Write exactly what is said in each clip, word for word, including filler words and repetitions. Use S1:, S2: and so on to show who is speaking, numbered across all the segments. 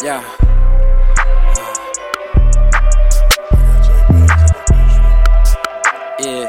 S1: Yeah. Yeah.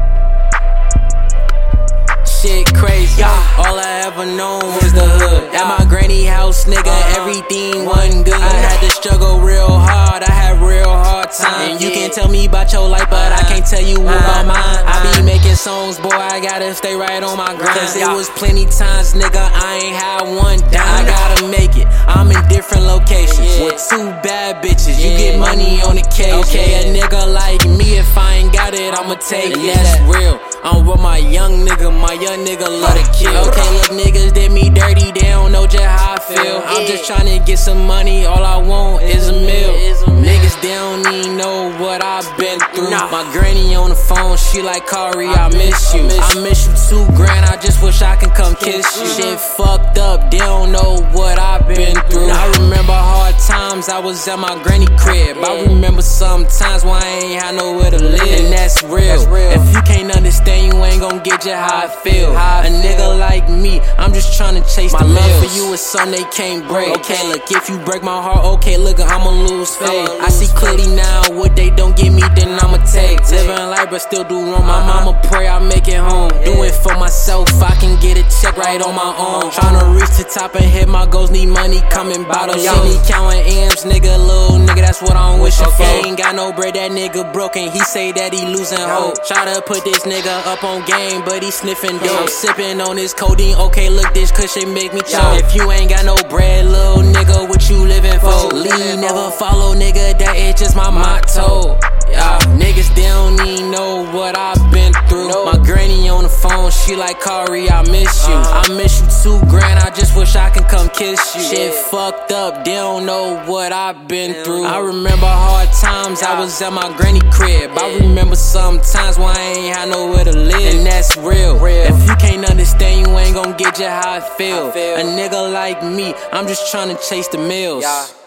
S1: Shit crazy. Yeah. All I ever known was the hood. At my granny house, nigga, everything wasn't good. I had to struggle real hard. I had real hard times. You can tell me about your life, but I can't tell you about mine. I be making songs, boy, I gotta stay right on my grind. Cause it was plenty times, nigga, I ain't had one dime. I gotta make it. I'm in different locations with two bad bitches. You get money on occasion. Okay, a nigga like me, if I ain't got it, I'ma take it. That's real. I'm with my young nigga, my young nigga love to kill. Okay, look, niggas did me dirty, they don't know just how I feel. I'm just tryna get some money, all I want is a meal. Niggas, they don't even know what I've been through. My granny on the phone, she like, Kari, I miss you. I miss you too, gran, I just wish I can come kiss you. Shit fucked up, they don't know what I've been through. I remember hard times, I was at my granny crib. I remember some times when I ain't had nowhere to live, and that's real. If you can't understand, you ain't gon' get you how I feel. A nigga like me, I'm just tryna chase the meals. My love for you is something they can't break. Okay, look, if you break my heart, okay, look, I'ma lose faith. I see clearly now, what they don't give me, then I'ma take. Living life, but still do wrong. My mama pray I make it home. Do it for myself, I can get a check right on my own. Tryna reach the top and hit my goals, need money coming bottles. See me counting M's, nigga, little nigga, that's what I'm wishing for. Ain't got no bread, that nigga broken, he say that he losing hope. Try to put this nigga up on game, but he sniffing dope. I'm sipping on this codeine, okay, look, this cushion make me choke. If you ain't got no bread, little nigga, what you living for? Lead, never follow, nigga, that is just my motto. Yeah, niggas, they don't even know what I've been through. My granny on the phone, she like, Kari, I miss you. I miss you too, gran, I just wish I can come kiss you. Shit fucked up, they don't know what I've been through. I remember hard times, I was at my granny crib. I remember some times when I ain't had nowhere to live, and that's real. If you can't understand, you ain't gon' get you how I feel. A nigga like me, I'm just tryna chase the meals.